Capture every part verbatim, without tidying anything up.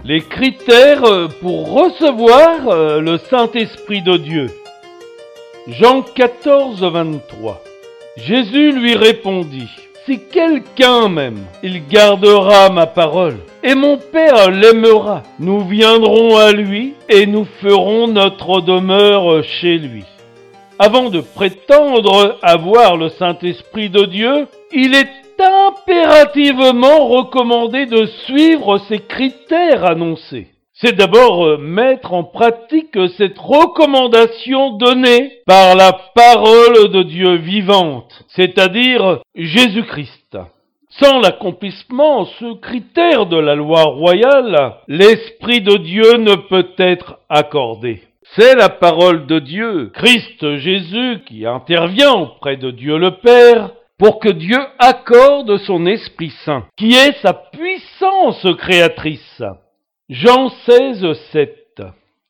Les critères pour recevoir le Saint-Esprit de Dieu. Jean quatorze, vingt-trois. Jésus lui répondit: si quelqu'un m'aime, il gardera ma parole, et mon Père l'aimera. Nous viendrons à lui, et nous ferons notre demeure chez lui. Avant de prétendre avoir le Saint-Esprit de Dieu, il est impérativement recommandé de suivre ces critères annoncés. C'est d'abord mettre en pratique cette recommandation donnée par la parole de Dieu vivante, c'est-à-dire Jésus-Christ. Sans l'accomplissement, ce critère de la loi royale, l'Esprit de Dieu ne peut être accordé. C'est la parole de Dieu, Christ Jésus, qui intervient auprès de Dieu le Père pour que Dieu accorde son Esprit Saint, qui est sa puissance créatrice. Jean seize, sept.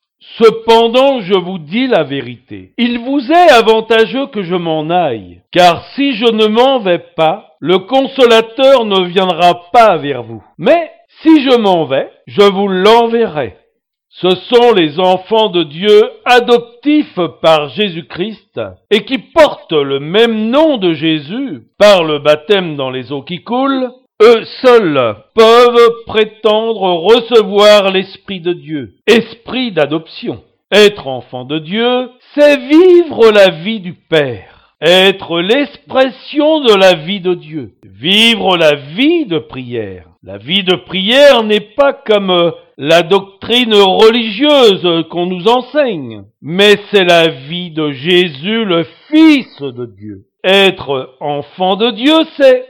Cependant, je vous dis la vérité. Il vous est avantageux que je m'en aille, car si je ne m'en vais pas, le Consolateur ne viendra pas vers vous. Mais si je m'en vais, je vous l'enverrai. Ce sont les enfants de Dieu adoptifs par Jésus-Christ et qui portent le même nom de Jésus par le baptême dans les eaux qui coulent. Eux seuls peuvent prétendre recevoir l'Esprit de Dieu, esprit d'adoption. Être enfant de Dieu, c'est vivre la vie du Père, être l'expression de la vie de Dieu, vivre la vie de prière. La vie de prière n'est pas comme la doctrine religieuse qu'on nous enseigne, mais c'est la vie de Jésus, le Fils de Dieu. Être enfant de Dieu, c'est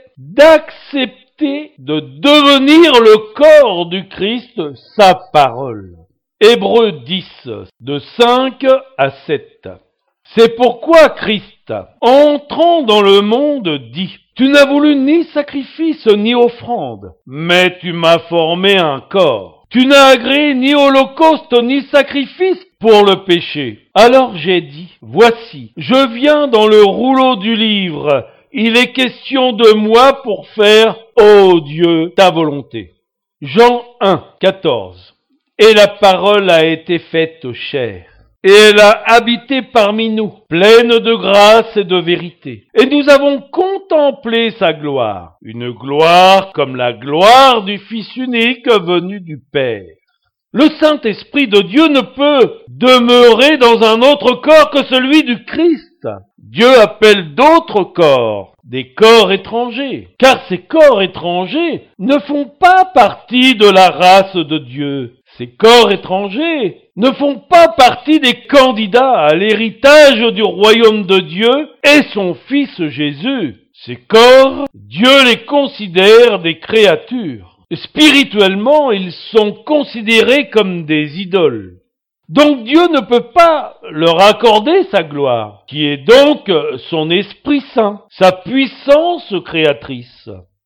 d'accepter de devenir le corps du Christ, sa parole. Hébreux dix, de cinq à sept. C'est pourquoi Christ, entrant dans le monde, dit: tu n'as voulu ni sacrifice ni offrande, mais tu m'as formé un corps. Tu n'as agréé ni holocauste ni sacrifice pour le péché. Alors j'ai dit: voici, je viens dans le rouleau du livre. Il est question de moi pour faire, ô Dieu, ta volonté. Jean un, quatorze. Et la parole a été faite chair, et elle a habité parmi nous, pleine de grâce et de vérité. Et nous avons contemplé sa gloire, une gloire comme la gloire du Fils unique venu du Père. Le Saint-Esprit de Dieu ne peut demeurer dans un autre corps que celui du Christ. Dieu appelle d'autres corps, des corps étrangers, car ces corps étrangers ne font pas partie de la race de Dieu. Ces corps étrangers ne font pas partie des candidats à l'héritage du royaume de Dieu et son Fils Jésus. Ces corps, Dieu les considère des créatures. Spirituellement, ils sont considérés comme des idoles. Donc Dieu ne peut pas leur accorder sa gloire, qui est donc son Esprit Saint, sa puissance créatrice.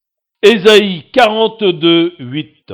Ésaïe quarante-deux, huit.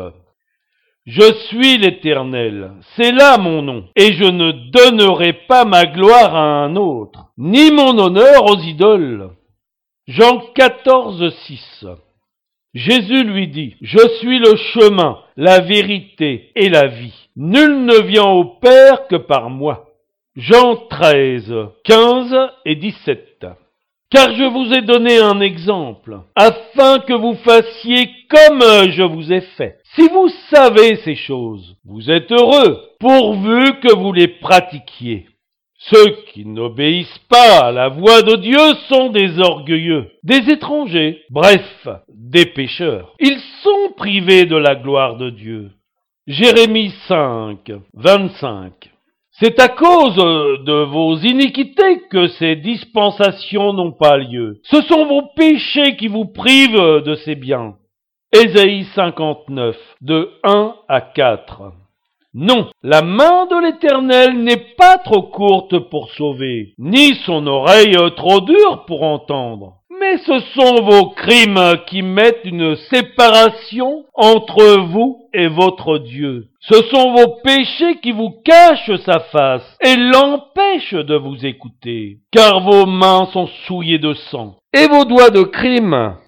Je suis l'Éternel, c'est là mon nom, et je ne donnerai pas ma gloire à un autre, ni mon honneur aux idoles. Jean quatorze, six. Jésus lui dit: je suis le chemin, la vérité et la vie. Nul ne vient au Père que par moi. Jean treize, quinze et dix-sept. Car je vous ai donné un exemple, afin que vous fassiez comme je vous ai fait. Si vous savez ces choses, vous êtes heureux, pourvu que vous les pratiquiez. Ceux qui n'obéissent pas à la voix de Dieu sont des orgueilleux, des étrangers, bref, des pécheurs. Ils sont privés de la gloire de Dieu. Jérémie cinq, vingt-cinq. C'est à cause de vos iniquités que ces dispensations n'ont pas lieu. Ce sont vos péchés qui vous privent de ces biens. Ésaïe cinquante-neuf, de un à quatre. Non, la main de l'Éternel n'est pas trop courte pour sauver, ni son oreille trop dure pour entendre. Mais ce sont vos crimes qui mettent une séparation entre vous et votre Dieu. Ce sont vos péchés qui vous cachent sa face et l'empêchent de vous écouter, car vos mains sont souillées de sang, et vos doigts de crime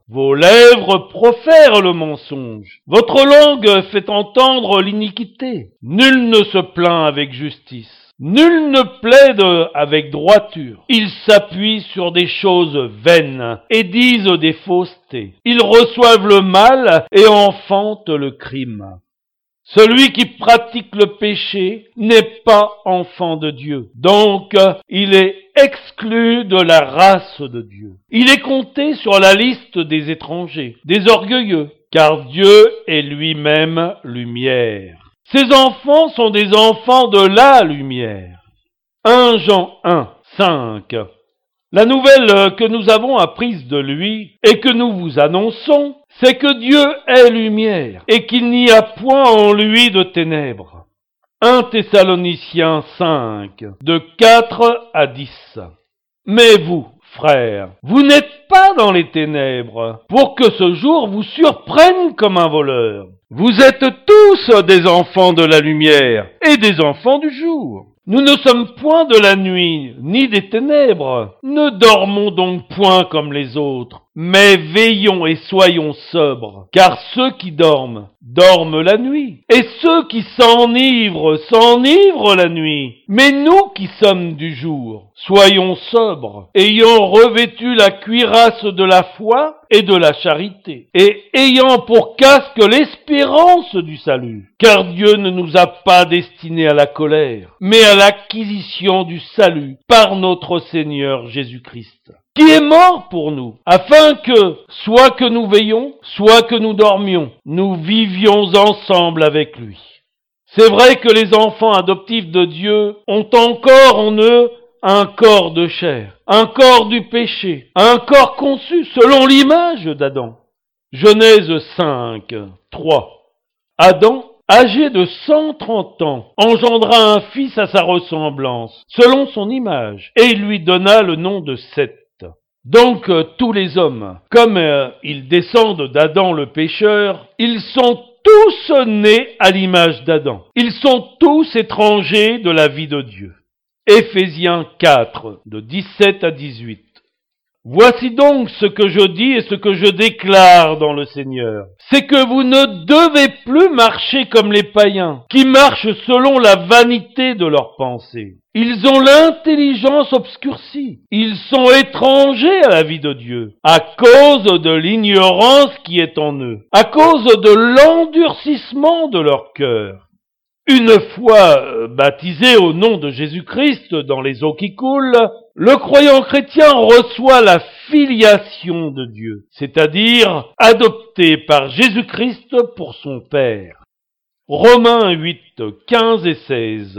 Vos lèvres profèrent le mensonge. Votre langue fait entendre l'iniquité. Nul ne se plaint avec justice. Nul ne plaide avec droiture. Ils s'appuient sur des choses vaines et disent des faussetés. Ils reçoivent le mal et enfantent le crime. Celui qui pratique le péché n'est pas enfant de Dieu. Donc, il est exclu de la race de Dieu. Il est compté sur la liste des étrangers, des orgueilleux, car Dieu est lui-même lumière. Ses enfants sont des enfants de la lumière. premier Jean un, cinq. La nouvelle que nous avons apprise de lui et que nous vous annonçons, c'est que Dieu est lumière et qu'il n'y a point en lui de ténèbres. premier Thessaloniciens cinq, de quatre à dix. Mais vous, frères, vous n'êtes pas dans les ténèbres, pour que ce jour vous surprenne comme un voleur. Vous êtes tous des enfants de la lumière et des enfants du jour. Nous ne sommes point de la nuit, ni des ténèbres. Ne dormons donc point comme les autres, mais veillons et soyons sobres, car ceux qui dorment, dorment la nuit, et ceux qui s'enivrent, s'enivrent la nuit. Mais nous qui sommes du jour, soyons sobres, ayant revêtu la cuirasse de la foi et de la charité, et ayant pour casque l'espérance du salut. Car Dieu ne nous a pas destinés à la colère, mais à l'acquisition du salut par notre Seigneur Jésus-Christ, qui est mort pour nous, afin que, soit que nous veillions, soit que nous dormions, nous vivions ensemble avec lui. C'est vrai que les enfants adoptifs de Dieu ont encore en eux un corps de chair, un corps du péché, un corps conçu selon l'image d'Adam. Genèse cinq, trois. Adam, âgé de cent trente ans, engendra un fils à sa ressemblance, selon son image, et il lui donna le nom de Seth. Donc euh, tous les hommes, comme euh, ils descendent d'Adam le pécheur, ils sont tous nés à l'image d'Adam. Ils sont tous étrangers de la vie de Dieu. Éphésiens quatre, de dix-sept à dix-huit. Voici donc ce que je dis et ce que je déclare dans le Seigneur. C'est que vous ne devez plus marcher comme les païens, qui marchent selon la vanité de leurs pensées. Ils ont l'intelligence obscurcie. Ils sont étrangers à la vie de Dieu, à cause de l'ignorance qui est en eux, à cause de l'endurcissement de leur cœur. Une fois baptisé au nom de Jésus-Christ dans les eaux qui coulent, le croyant chrétien reçoit la filiation de Dieu, c'est-à-dire adopté par Jésus-Christ pour son Père. Romains huit, quinze et seize.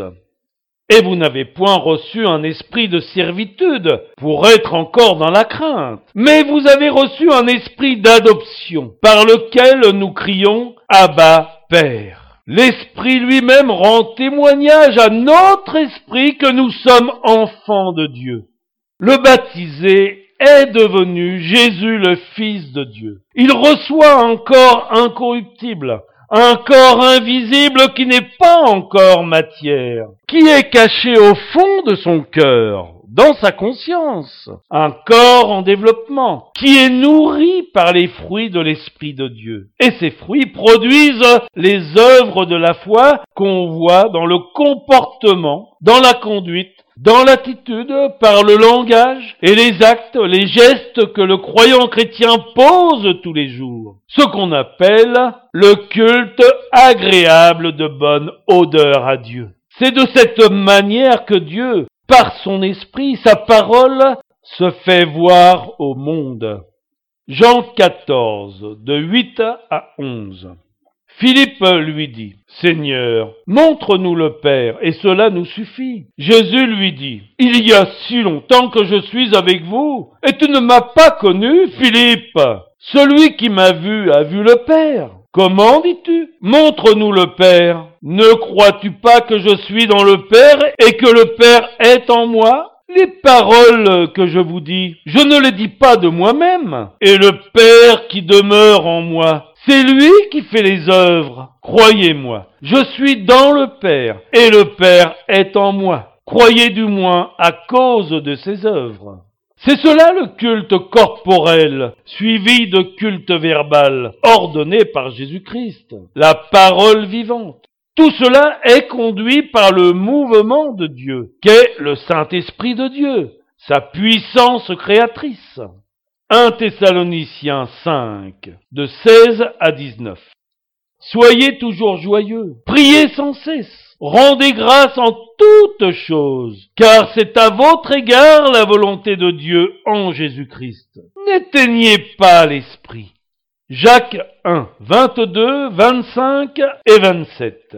Et vous n'avez point reçu un esprit de servitude pour être encore dans la crainte, mais vous avez reçu un esprit d'adoption, par lequel nous crions « Abba, Père ». L'Esprit lui-même rend témoignage à notre esprit que nous sommes enfants de Dieu. Le baptisé est devenu Jésus le Fils de Dieu. Il reçoit un corps incorruptible, un corps invisible qui n'est pas encore matière, qui est caché au fond de son cœur, dans sa conscience, un corps en développement, qui est nourri par les fruits de l'Esprit de Dieu. Et ces fruits produisent les œuvres de la foi qu'on voit dans le comportement, dans la conduite, dans l'attitude, par le langage et les actes, les gestes que le croyant chrétien pose tous les jours. Ce qu'on appelle le culte agréable de bonne odeur à Dieu. C'est de cette manière que Dieu, par son esprit, sa parole, se fait voir au monde. Jean quatorze, de huit à onze. Philippe lui dit, « Seigneur, montre-nous le Père, et cela nous suffit. » Jésus lui dit, « Il y a si longtemps que je suis avec vous, et tu ne m'as pas connu, Philippe. Celui qui m'a vu a vu le Père. Comment dis-tu? Montre-nous le Père. Ne crois-tu pas que je suis dans le Père et que le Père est en moi? Les paroles que je vous dis, je ne les dis pas de moi-même. Et le Père qui demeure en moi, c'est lui qui fait les œuvres. Croyez-moi, je suis dans le Père et le Père est en moi. Croyez du moins à cause de ses œuvres. C'est cela le culte corporel, suivi de culte verbal, ordonné par Jésus-Christ, la parole vivante. Tout cela est conduit par le mouvement de Dieu, qu'est le Saint-Esprit de Dieu, sa puissance créatrice. un Thessaloniciens cinq, de seize à dix-neuf. Soyez toujours joyeux, priez sans cesse. Rendez grâce en toutes choses, car c'est à votre égard la volonté de Dieu en Jésus-Christ. N'éteignez pas l'esprit. Jacques un, vingt-deux, vingt-cinq et vingt-sept.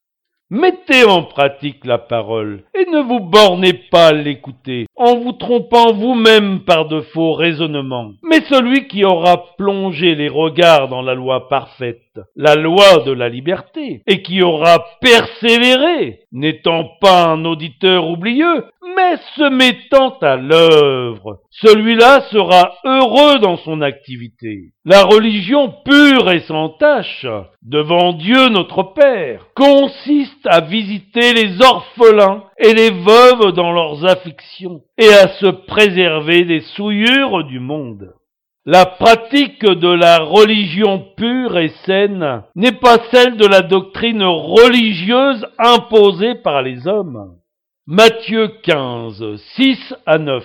Mettez en pratique la parole et ne vous bornez pas à l'écouter en vous trompant vous-même par de faux raisonnements. Mais celui qui aura plongé les regards dans la loi parfaite, la loi de la liberté, et qui aura persévéré, n'étant pas un auditeur oublieux, mais se mettant à l'œuvre, celui-là sera heureux dans son activité. La religion pure et sans tache, devant Dieu notre Père, consiste à visiter les orphelins et les veuves dans leurs afflictions, et à se préserver des souillures du monde. La pratique de la religion pure et saine n'est pas celle de la doctrine religieuse imposée par les hommes. Matthieu quinze, six à neuf.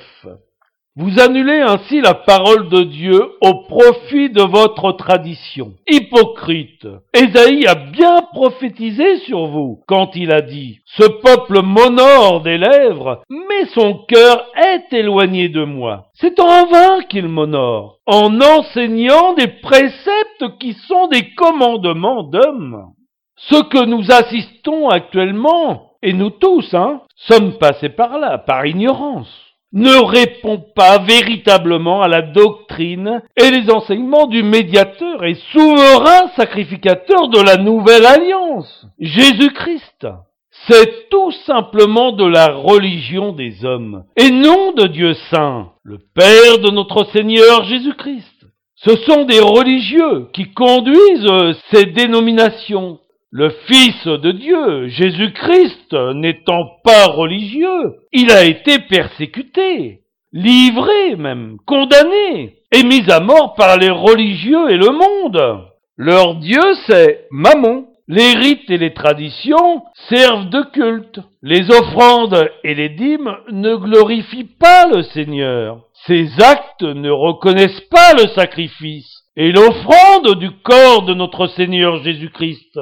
Vous annulez ainsi la parole de Dieu au profit de votre tradition. Hypocrite, Ésaïe a bien prophétisé sur vous quand il a dit « Ce peuple m'honore des lèvres, mais son cœur est éloigné de moi. C'est en vain qu'il m'honore, en enseignant des préceptes qui sont des commandements d'hommes. » Ce que nous assistons actuellement, et nous tous, hein, sommes passés par là, par ignorance, ne répond pas véritablement à la doctrine et les enseignements du médiateur et souverain sacrificateur de la nouvelle alliance, Jésus-Christ. C'est tout simplement de la religion des hommes, et non de Dieu saint, le Père de notre Seigneur Jésus-Christ. Ce sont des religieux qui conduisent ces dénominations. Le Fils de Dieu, Jésus-Christ, n'étant pas religieux, il a été persécuté, livré même, condamné, et mis à mort par les religieux et le monde. Leur Dieu, c'est Mammon. Les rites et les traditions servent de culte. Les offrandes et les dîmes ne glorifient pas le Seigneur. Ces actes ne reconnaissent pas le sacrifice et l'offrande du corps de notre Seigneur Jésus-Christ.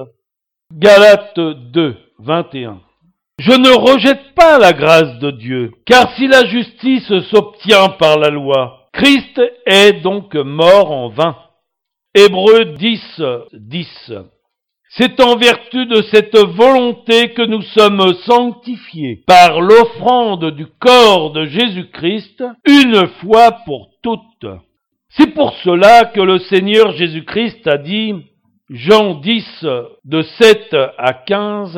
Galates deux, vingt et un. Je ne rejette pas la grâce de Dieu, car si la justice s'obtient par la loi, Christ est donc mort en vain. Hébreux dix, dix. C'est en vertu de cette volonté que nous sommes sanctifiés par l'offrande du corps de Jésus-Christ, une fois pour toutes. C'est pour cela que le Seigneur Jésus-Christ a dit, Jean dix, de sept à quinze,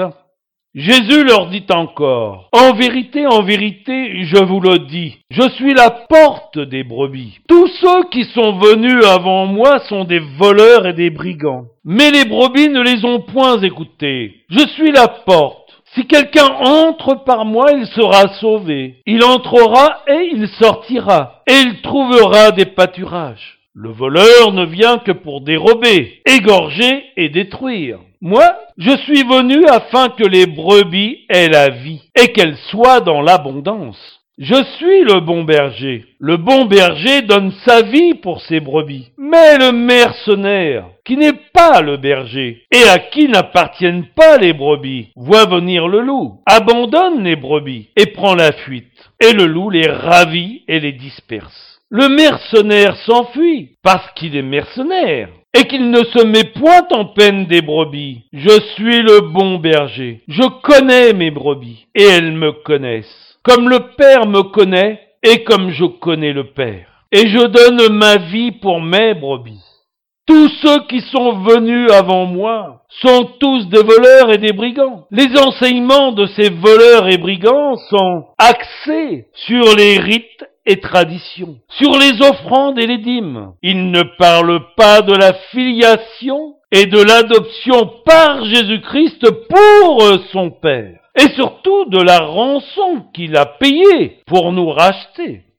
Jésus leur dit encore, « En vérité, en vérité, je vous le dis, je suis la porte des brebis. Tous ceux qui sont venus avant moi sont des voleurs et des brigands. Mais les brebis ne les ont point écoutés. Je suis la porte. Si quelqu'un entre par moi, il sera sauvé. Il entrera et il sortira, et il trouvera des pâturages. Le voleur ne vient que pour dérober, égorger et détruire. Moi, je suis venu afin que les brebis aient la vie, et qu'elles soient dans l'abondance. Je suis le bon berger. Le bon berger donne sa vie pour ses brebis. Mais le mercenaire, qui n'est pas le berger, et à qui n'appartiennent pas les brebis, voit venir le loup, abandonne les brebis, et prend la fuite. Et le loup les ravit et les disperse. Le mercenaire s'enfuit parce qu'il est mercenaire et qu'il ne se met point en peine des brebis. Je suis le bon berger. Je connais mes brebis et elles me connaissent. Comme le Père me connaît et comme je connais le Père. Et je donne ma vie pour mes brebis. Tous ceux qui sont venus avant moi sont tous des voleurs et des brigands. Les enseignements de ces voleurs et brigands sont axés sur les rites et traditions, sur les offrandes et les dîmes. Ils ne parlent pas de la filiation et de l'adoption par Jésus-Christ pour son Père, et surtout de la rançon qu'il a payée pour nous racheter.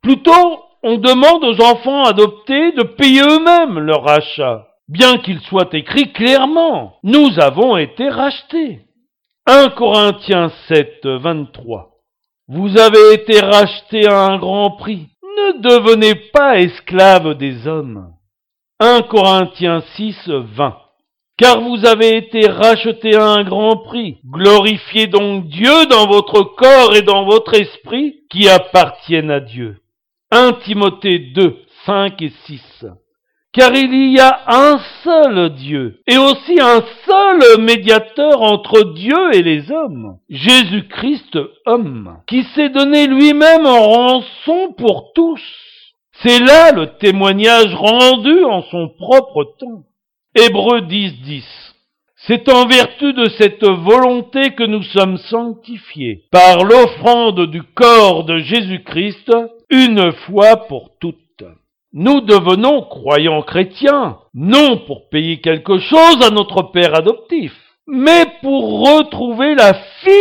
Plutôt, on demande aux enfants adoptés de payer eux-mêmes leur rachat, bien qu'il soit écrit clairement, nous avons été rachetés. un Corinthiens sept, vingt-trois. Vous avez été rachetés à un grand prix. Ne devenez pas esclaves des hommes. un Corinthiens six, vingt. Car vous avez été rachetés à un grand prix. Glorifiez donc Dieu dans votre corps et dans votre esprit qui appartiennent à Dieu. un Timothée deux, cinq et six. Car il y a un seul Dieu, et aussi un seul médiateur entre Dieu et les hommes, Jésus-Christ homme, qui s'est donné lui-même en rançon pour tous. C'est là le témoignage rendu en son propre temps. Hébreux dix, dix. C'est en vertu de cette volonté que nous sommes sanctifiés, par l'offrande du corps de Jésus-Christ, une fois pour toutes. Nous devenons croyants chrétiens, non pour payer quelque chose à notre père adoptif, mais pour retrouver la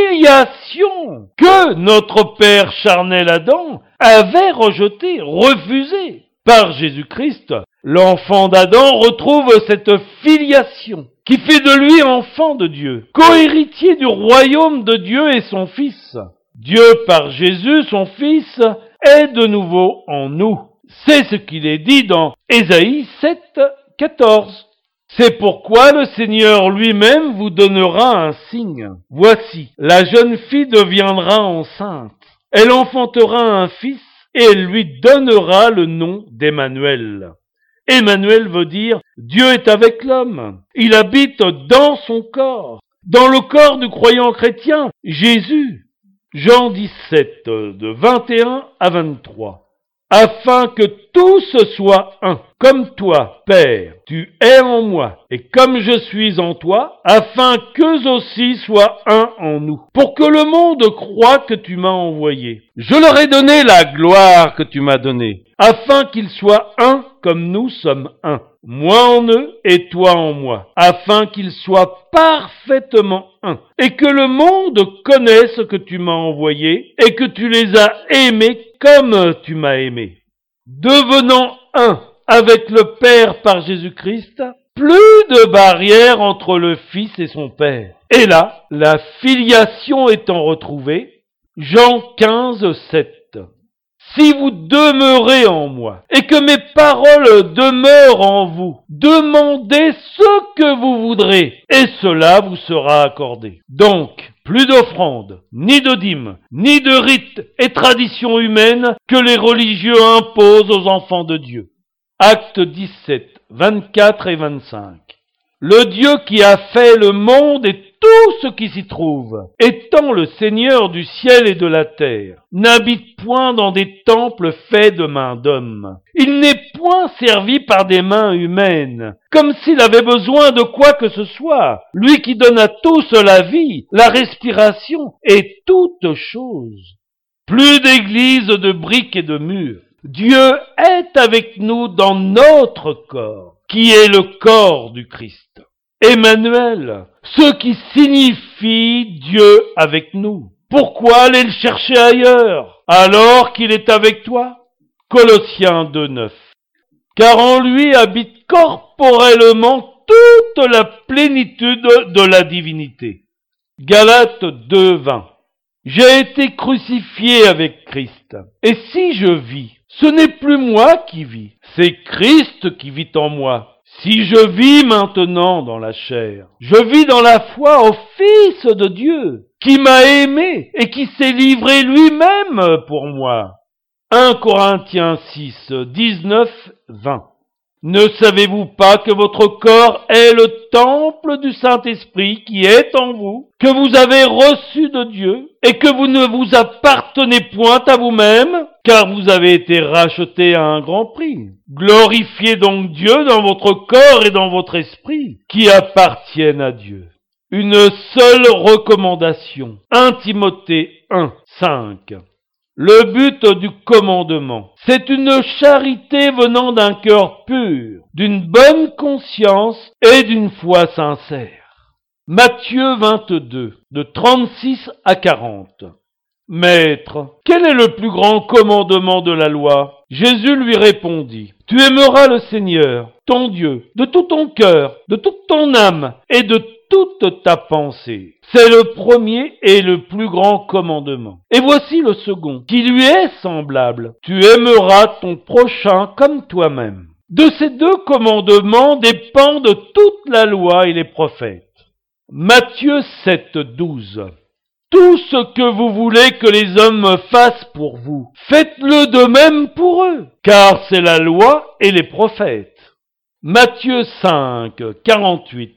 filiation que notre père charnel Adam avait rejetée, refusée. Par Jésus-Christ, l'enfant d'Adam retrouve cette filiation qui fait de lui enfant de Dieu, co-héritier du royaume de Dieu et son Fils. Dieu, par Jésus, son Fils, est de nouveau en nous. C'est ce qu'il est dit dans Ésaïe sept, quatorze. C'est pourquoi le Seigneur lui-même vous donnera un signe. Voici, la jeune fille deviendra enceinte. Elle enfantera un fils et elle lui donnera le nom d'Emmanuel. Emmanuel veut dire Dieu est avec l'homme. Il habite dans son corps, dans le corps du croyant chrétien, Jésus. Jean dix-sept, de vingt et un à vingt-trois. Afin que tous soient un, comme toi, Père, tu es en moi, et comme je suis en toi, afin qu'eux aussi soient un en nous, pour que le monde croie que tu m'as envoyé. Je leur ai donné la gloire que tu m'as donnée, afin qu'ils soient un comme nous sommes un, moi en eux et toi en moi, afin qu'ils soient parfaitement un, et que le monde connaisse que tu m'as envoyé, et que tu les as aimés comme tu m'as aimé. Devenant un avec le Père par Jésus-Christ, plus de barrière entre le Fils et son Père. Et là, la filiation étant retrouvée, Jean quinze, sept. Si vous demeurez en moi, et que mes paroles demeurent en vous, demandez ce que vous voudrez, et cela vous sera accordé. Donc, plus d'offrandes, ni de dîmes, ni de rites et traditions humaines que les religieux imposent aux enfants de Dieu. Actes dix-sept, vingt-quatre et vingt-cinq. Le Dieu qui a fait le monde et tout ce qui s'y trouve, étant le Seigneur du ciel et de la terre, n'habite point dans des temples faits de mains d'hommes. Il n'est point servi par des mains humaines, comme s'il avait besoin de quoi que ce soit, lui qui donne à tous la vie, la respiration et toutes choses. Plus d'églises de briques et de murs. Dieu est avec nous dans notre corps, qui est le corps du Christ. Emmanuel, ce qui signifie Dieu avec nous. Pourquoi aller le chercher ailleurs, alors qu'il est avec toi? Colossiens deux, neuf. Car en lui habite corporellement toute la plénitude de la divinité. Galates deux, vingt. J'ai été crucifié avec Christ. Et si je vis, ce n'est plus moi qui vis, c'est Christ qui vit en moi. Si je vis maintenant dans la chair, je vis dans la foi au Fils de Dieu, qui m'a aimé et qui s'est livré lui-même pour moi. un Corinthiens six, dix-neuf, vingt. Ne savez-vous pas que votre corps est le temple du Saint-Esprit qui est en vous, que vous avez reçu de Dieu, et que vous ne vous appartenez point à vous-même, car vous avez été rachetés à un grand prix? Glorifiez donc Dieu dans votre corps et dans votre esprit, qui appartiennent à Dieu. Une seule recommandation. un Timothée un, cinq. Le but du commandement, c'est une charité venant d'un cœur pur, d'une bonne conscience et d'une foi sincère. Matthieu vingt-deux, de trente-six à quarante. Maître, quel est le plus grand commandement de la loi? Jésus lui répondit, tu aimeras le Seigneur, ton Dieu, de tout ton cœur, de toute ton âme et de toute ta pensée. C'est le premier et le plus grand commandement. Et voici le second, qui lui est semblable. Tu aimeras ton prochain comme toi-même. De ces deux commandements dépendent toute la loi et les prophètes. Matthieu sept, douze. Tout ce que vous voulez que les hommes fassent pour vous, faites-le de même pour eux, car c'est la loi et les prophètes. Matthieu cinq, quarante-huit.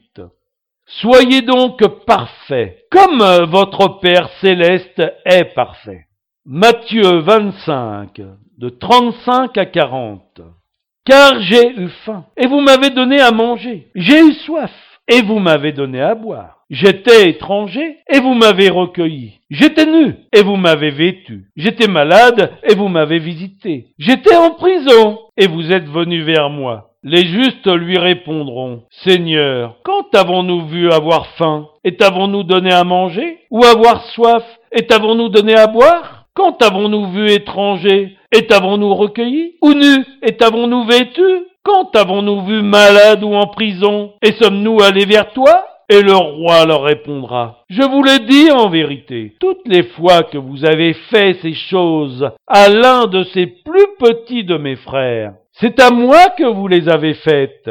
Soyez donc parfaits, comme votre Père céleste est parfait. Matthieu vingt-cinq, de trente-cinq à quarante. Car j'ai eu faim, et vous m'avez donné à manger. J'ai eu soif, et vous m'avez donné à boire. J'étais étranger, et vous m'avez recueilli. J'étais nu, et vous m'avez vêtu. J'étais malade, et vous m'avez visité. J'étais en prison, et vous êtes venus vers moi. Les justes lui répondront, Seigneur, quand t'avons-nous vu avoir faim, et t'avons-nous donné à manger? Ou avoir soif, et t'avons-nous donné à boire? Quand t'avons-nous vu étranger, et t'avons-nous recueilli? Ou nu, et t'avons-nous vêtu? Quand t'avons-nous vu malade ou en prison, et sommes-nous allés vers toi? Et le roi leur répondra, je vous le dis en vérité, toutes les fois que vous avez fait ces choses à l'un de ces plus petits de mes frères, c'est à moi que vous les avez faites.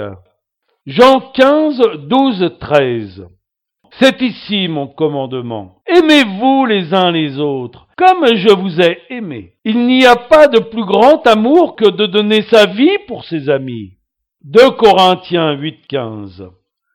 Jean quinze, douze, treize. C'est ici mon commandement. Aimez-vous les uns les autres, comme je vous ai aimé. Il n'y a pas de plus grand amour que de donner sa vie pour ses amis. deux Corinthiens huit, quinze.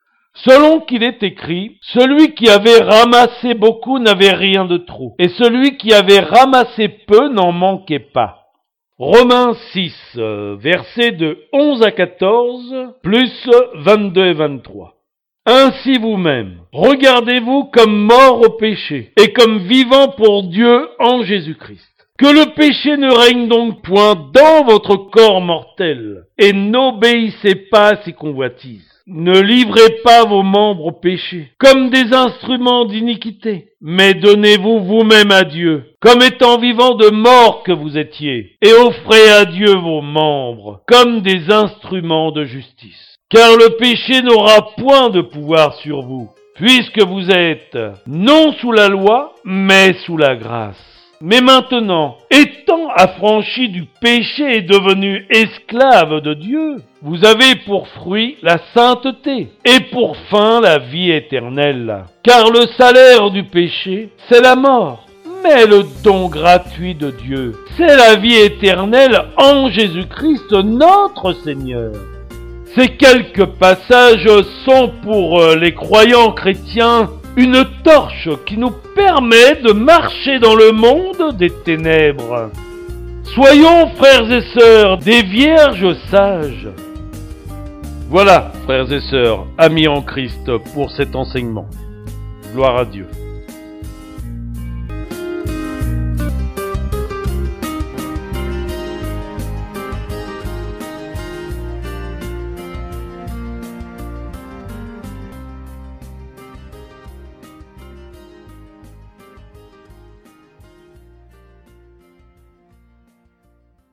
Selon qu'il est écrit, celui qui avait ramassé beaucoup n'avait rien de trop, et celui qui avait ramassé peu n'en manquait pas. Romains six, versets de onze à quatorze, plus vingt-deux et vingt-trois. Ainsi vous-même, regardez-vous comme morts au péché, et comme vivants pour Dieu en Jésus-Christ. Que le péché ne règne donc point dans votre corps mortel, et n'obéissez pas à ses convoitises. Ne livrez pas vos membres au péché, comme des instruments d'iniquité, mais donnez-vous vous-même à Dieu, comme étant vivants de mort que vous étiez, et offrez à Dieu vos membres, comme des instruments de justice. Car le péché n'aura point de pouvoir sur vous, puisque vous êtes non sous la loi, mais sous la grâce. Mais maintenant, étant affranchis du péché et devenus esclaves de Dieu, vous avez pour fruit la sainteté et pour fin la vie éternelle. Car le salaire du péché, c'est la mort, mais le don gratuit de Dieu, c'est la vie éternelle en Jésus-Christ notre Seigneur. Ces quelques passages sont pour les croyants chrétiens une torche qui nous permet de marcher dans le monde des ténèbres. Soyons, frères et sœurs, des vierges sages. Voilà, frères et sœurs, amis en Christ, pour cet enseignement. Gloire à Dieu.